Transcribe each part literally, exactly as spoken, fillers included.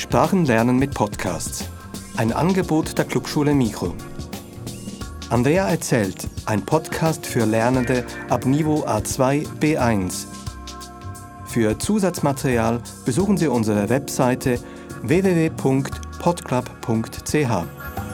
Sprachenlernen mit Podcasts. Ein Angebot der Clubschule Mikro. Andrea erzählt, ein Podcast für Lernende ab Niveau A zwei B eins. Für Zusatzmaterial besuchen Sie unsere Webseite w w w punkt podclub punkt c h.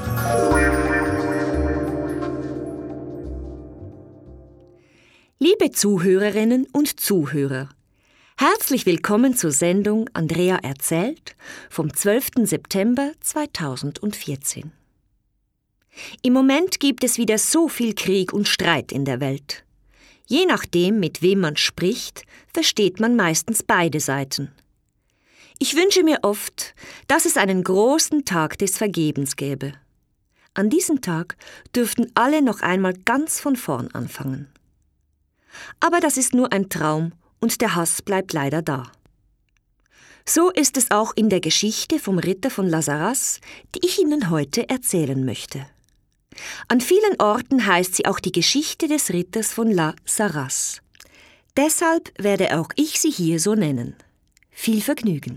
Liebe Zuhörerinnen und Zuhörer, herzlich willkommen zur Sendung Andrea erzählt vom zwölften September zweitausendvierzehn. Im Moment gibt es wieder so viel Krieg und Streit in der Welt. Je nachdem, mit wem man spricht, versteht man meistens beide Seiten. Ich wünsche mir oft, dass es einen großen Tag des Vergebens gäbe. An diesem Tag dürften alle noch einmal ganz von vorn anfangen. Aber das ist nur ein Traum und der Hass bleibt leider da. So ist es auch in der Geschichte vom Ritter von La Sarraz, die ich Ihnen heute erzählen möchte. An vielen Orten heißt sie auch die Geschichte des Ritters von La Sarraz. Deshalb werde auch ich sie hier so nennen. Viel Vergnügen!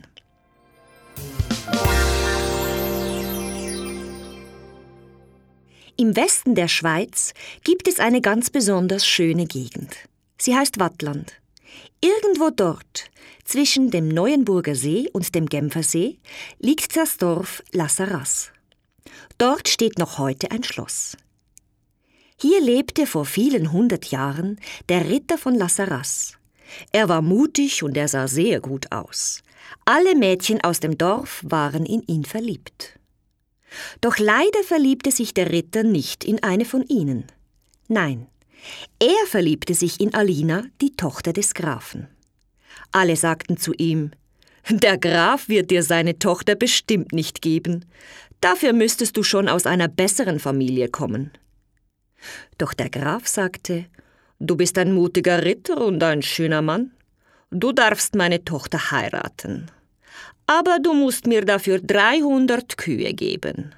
Im Westen der Schweiz gibt es eine ganz besonders schöne Gegend. Sie heißt Waadtland. Irgendwo dort, zwischen dem Neuenburger See und dem Genfersee, liegt das Dorf La Sarraz. Dort steht noch heute ein Schloss. Hier lebte vor vielen hundert Jahren der Ritter von La Sarraz. Er war mutig und er sah sehr gut aus. Alle Mädchen aus dem Dorf waren in ihn verliebt. Doch leider verliebte sich der Ritter nicht in eine von ihnen. Nein, er verliebte sich in Alina, die Tochter des Grafen. Alle sagten zu ihm: »Der Graf wird dir seine Tochter bestimmt nicht geben. Dafür müsstest du schon aus einer besseren Familie kommen.« Doch der Graf sagte: »Du bist ein mutiger Ritter und ein schöner Mann. Du darfst meine Tochter heiraten. Aber du musst mir dafür dreihundert Kühe geben.«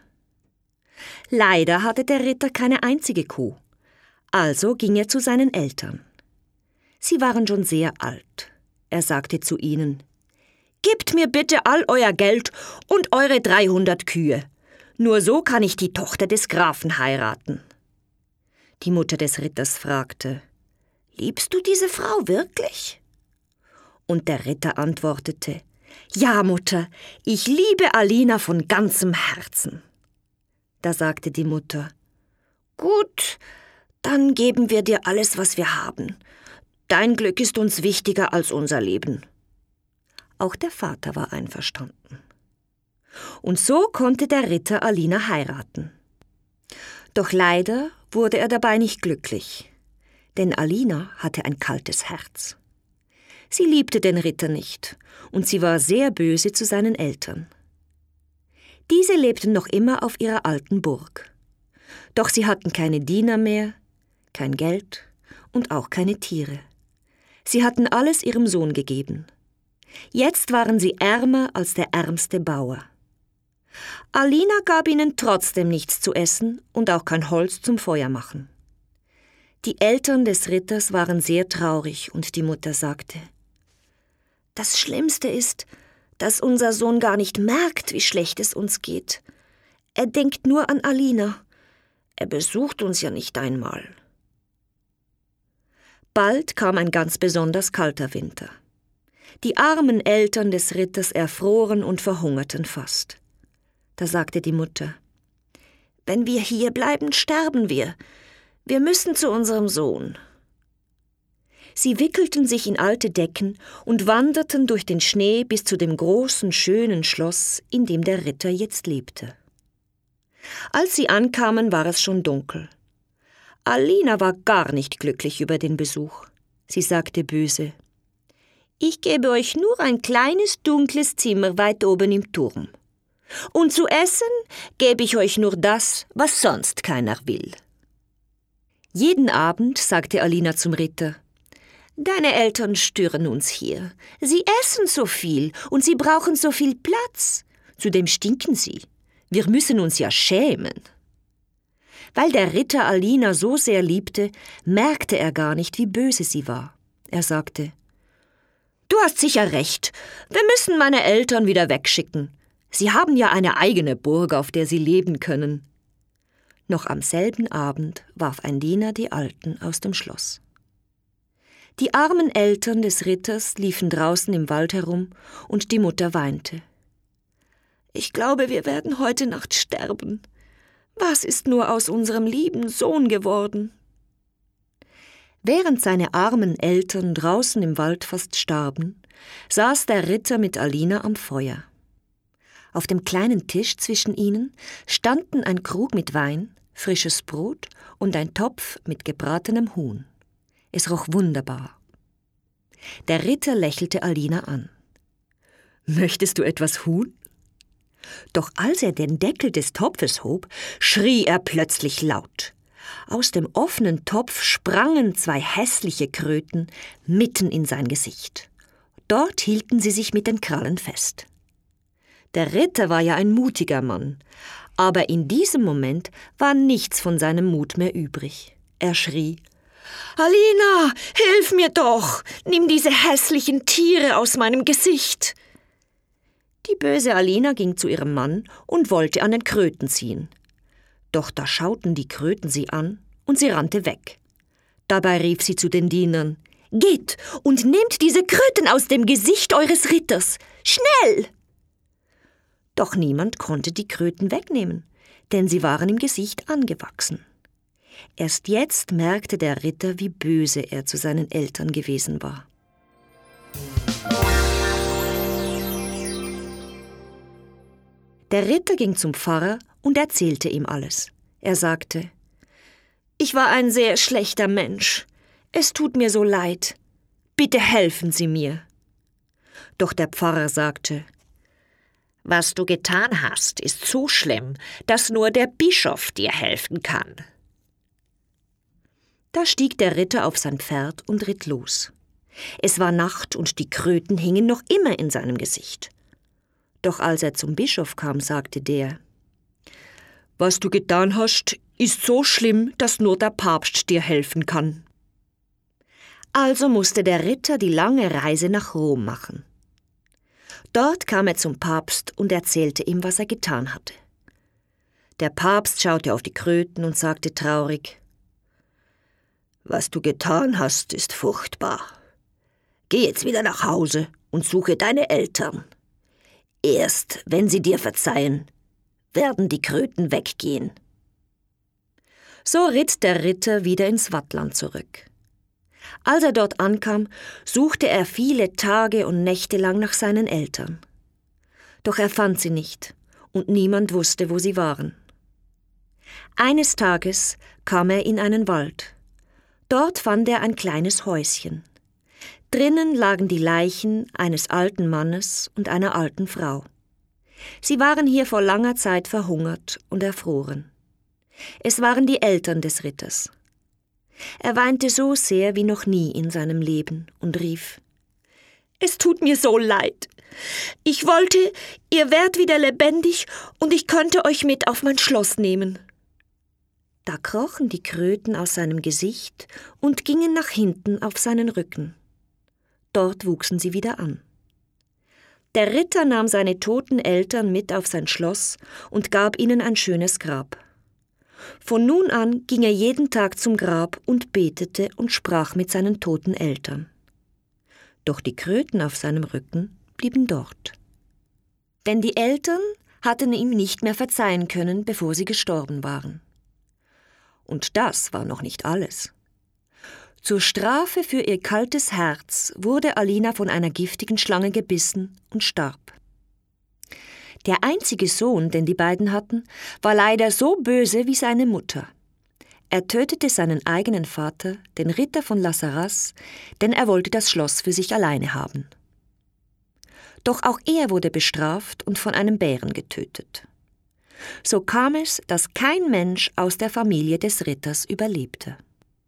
Leider hatte der Ritter keine einzige Kuh. Also ging er zu seinen Eltern. Sie waren schon sehr alt. Er sagte zu ihnen: »Gebt mir bitte all euer Geld und eure dreihundert Kühe. Nur so kann ich die Tochter des Grafen heiraten.« Die Mutter des Ritters fragte: »Liebst du diese Frau wirklich?« Und der Ritter antwortete: »Ja, Mutter, ich liebe Alina von ganzem Herzen.« Da sagte die Mutter: »Gut, dann geben wir dir alles, was wir haben. Dein Glück ist uns wichtiger als unser Leben.« Auch der Vater war einverstanden. Und so konnte der Ritter Alina heiraten. Doch leider wurde er dabei nicht glücklich, denn Alina hatte ein kaltes Herz. Sie liebte den Ritter nicht und sie war sehr böse zu seinen Eltern. Diese lebten noch immer auf ihrer alten Burg. Doch sie hatten keine Diener mehr, kein Geld und auch keine Tiere. Sie hatten alles ihrem Sohn gegeben. Jetzt waren sie ärmer als der ärmste Bauer. Alina gab ihnen trotzdem nichts zu essen und auch kein Holz zum Feuer machen. Die Eltern des Ritters waren sehr traurig und die Mutter sagte: »Das Schlimmste ist, dass unser Sohn gar nicht merkt, wie schlecht es uns geht. Er denkt nur an Alina. Er besucht uns ja nicht einmal.« Bald kam ein ganz besonders kalter Winter. Die armen Eltern des Ritters erfroren und verhungerten fast. Da sagte die Mutter: »Wenn wir hier bleiben, sterben wir. Wir müssen zu unserem Sohn.« Sie wickelten sich in alte Decken und wanderten durch den Schnee bis zu dem großen, schönen Schloss, in dem der Ritter jetzt lebte. Als sie ankamen, war es schon dunkel. Alina war gar nicht glücklich über den Besuch. Sie sagte böse: »Ich gebe euch nur ein kleines, dunkles Zimmer weit oben im Turm. Und zu essen gebe ich euch nur das, was sonst keiner will.« Jeden Abend sagte Alina zum Ritter: »Deine Eltern stören uns hier. Sie essen so viel und sie brauchen so viel Platz. Zudem stinken sie. Wir müssen uns ja schämen.« Weil der Ritter Alina so sehr liebte, merkte er gar nicht, wie böse sie war. Er sagte: »Du hast sicher recht. Wir müssen meine Eltern wieder wegschicken. Sie haben ja eine eigene Burg, auf der Sie leben können. Noch am selben Abend warf ein Diener die Alten aus dem Schloss. Die armen Eltern des Ritters liefen draußen im Wald herum und die Mutter weinte. »Ich glaube, wir werden heute Nacht sterben. Was ist nur aus unserem lieben Sohn geworden?« Während seine armen Eltern draußen im Wald fast starben, saß der Ritter mit Alina am Feuer. Auf dem kleinen Tisch zwischen ihnen standen ein Krug mit Wein, frisches Brot und ein Topf mit gebratenem Huhn. Es roch wunderbar. Der Ritter lächelte Alina an. »Möchtest du etwas Huhn?« Doch als er den Deckel des Topfes hob, schrie er plötzlich laut. Aus dem offenen Topf sprangen zwei hässliche Kröten mitten in sein Gesicht. Dort hielten sie sich mit den Krallen fest. Der Ritter war ja ein mutiger Mann, aber in diesem Moment war nichts von seinem Mut mehr übrig. Er schrie: »Alina, hilf mir doch! Nimm diese hässlichen Tiere aus meinem Gesicht!« Die böse Alina ging zu ihrem Mann und wollte an den Kröten ziehen. Doch da schauten die Kröten sie an und sie rannte weg. Dabei rief sie zu den Dienern: »Geht und nehmt diese Kröten aus dem Gesicht eures Ritters! Schnell!« Doch niemand konnte die Kröten wegnehmen, denn sie waren im Gesicht angewachsen. Erst jetzt merkte der Ritter, wie böse er zu seinen Eltern gewesen war. Der Ritter ging zum Pfarrer und erzählte ihm alles. Er sagte: »Ich war ein sehr schlechter Mensch. Es tut mir so leid. Bitte helfen Sie mir.« Doch der Pfarrer sagte: »Was du getan hast, ist so schlimm, dass nur der Bischof dir helfen kann.« Da stieg der Ritter auf sein Pferd und ritt los. Es war Nacht und die Kröten hingen noch immer in seinem Gesicht. Doch als er zum Bischof kam, sagte der: »Was du getan hast, ist so schlimm, dass nur der Papst dir helfen kann.« Also musste der Ritter die lange Reise nach Rom machen. Dort kam er zum Papst und erzählte ihm, was er getan hatte. Der Papst schaute auf die Kröten und sagte traurig: »Was du getan hast, ist furchtbar. Geh jetzt wieder nach Hause und suche deine Eltern. Erst wenn sie dir verzeihen, werden die Kröten weggehen.« So ritt der Ritter wieder ins Wattland zurück. Als er dort ankam, suchte er viele Tage und Nächte lang nach seinen Eltern. Doch er fand sie nicht und niemand wusste, wo sie waren. Eines Tages kam er in einen Wald. Dort fand er ein kleines Häuschen. Drinnen lagen die Leichen eines alten Mannes und einer alten Frau. Sie waren hier vor langer Zeit verhungert und erfroren. Es waren die Eltern des Ritters. Er weinte so sehr wie noch nie in seinem Leben und rief: »Es tut mir so leid. Ich wollte, ihr wärt wieder lebendig und ich könnte euch mit auf mein Schloss nehmen.« Da krochen die Kröten aus seinem Gesicht und gingen nach hinten auf seinen Rücken. Dort wuchsen sie wieder an. Der Ritter nahm seine toten Eltern mit auf sein Schloss und gab ihnen ein schönes Grab. Von nun an ging er jeden Tag zum Grab und betete und sprach mit seinen toten Eltern. Doch die Kröten auf seinem Rücken blieben dort. Denn die Eltern hatten ihm nicht mehr verzeihen können, bevor sie gestorben waren. Und das war noch nicht alles. Zur Strafe für ihr kaltes Herz wurde Alina von einer giftigen Schlange gebissen und starb. Der einzige Sohn, den die beiden hatten, war leider so böse wie seine Mutter. Er tötete seinen eigenen Vater, den Ritter von La Sarraz, denn er wollte das Schloss für sich alleine haben. Doch auch er wurde bestraft und von einem Bären getötet. So kam es, dass kein Mensch aus der Familie des Ritters überlebte.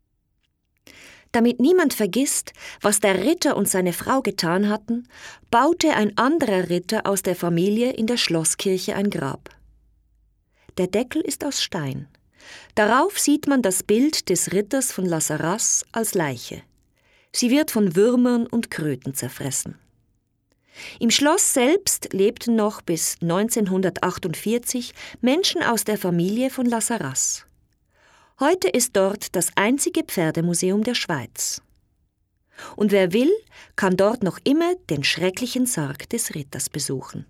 Damit niemand vergisst, was der Ritter und seine Frau getan hatten, baute ein anderer Ritter aus der Familie in der Schlosskirche ein Grab. Der Deckel ist aus Stein. Darauf sieht man das Bild des Ritters von La Sarraz als Leiche. Sie wird von Würmern und Kröten zerfressen. Im Schloss selbst lebten noch bis neunzehnhundertachtundvierzig Menschen aus der Familie von La Sarraz. Heute ist dort das einzige Pferdemuseum der Schweiz. Und wer will, kann dort noch immer den schrecklichen Sarg des Ritters besuchen.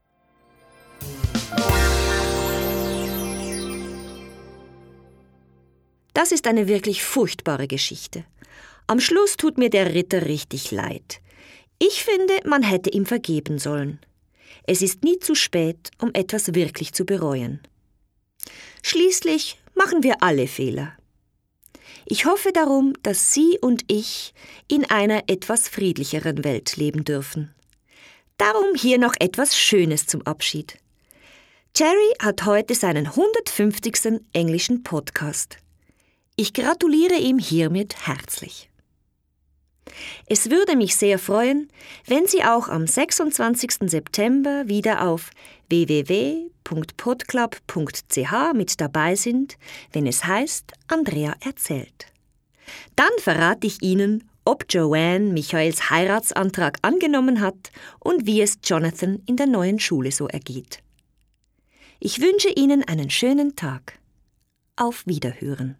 Das ist eine wirklich furchtbare Geschichte. Am Schluss tut mir der Ritter richtig leid. Ich finde, man hätte ihm vergeben sollen. Es ist nie zu spät, um etwas wirklich zu bereuen. Schließlich machen wir alle Fehler. Ich hoffe darum, dass Sie und ich in einer etwas friedlicheren Welt leben dürfen. Darum hier noch etwas Schönes zum Abschied. Jerry hat heute seinen hundertfünfzigsten englischen Podcast. Ich gratuliere ihm hiermit herzlich. Es würde mich sehr freuen, wenn Sie auch am sechsundzwanzigsten September wieder auf w w w punkt podclub punkt c h mit dabei sind, wenn es heißt Andrea erzählt. Dann verrate ich Ihnen, ob Joanne Michaels Heiratsantrag angenommen hat und wie es Jonathan in der neuen Schule so ergeht. Ich wünsche Ihnen einen schönen Tag. Auf Wiederhören.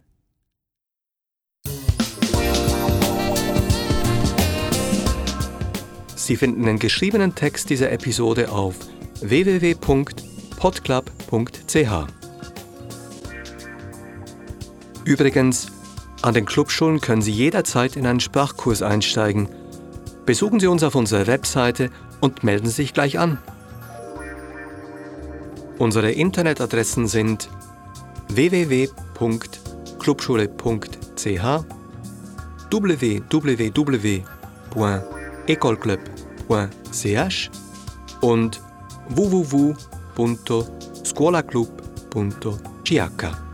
Sie finden den geschriebenen Text dieser Episode auf w w w punkt podclub punkt c h. Übrigens, an den Clubschulen können Sie jederzeit in einen Sprachkurs einsteigen. Besuchen Sie uns auf unserer Webseite und melden Sie sich gleich an. Unsere Internetadressen sind w w w punkt clubschule punkt c h, w w w punkt ecolclub punkt c h und w w w punto scuolaclub punto c h.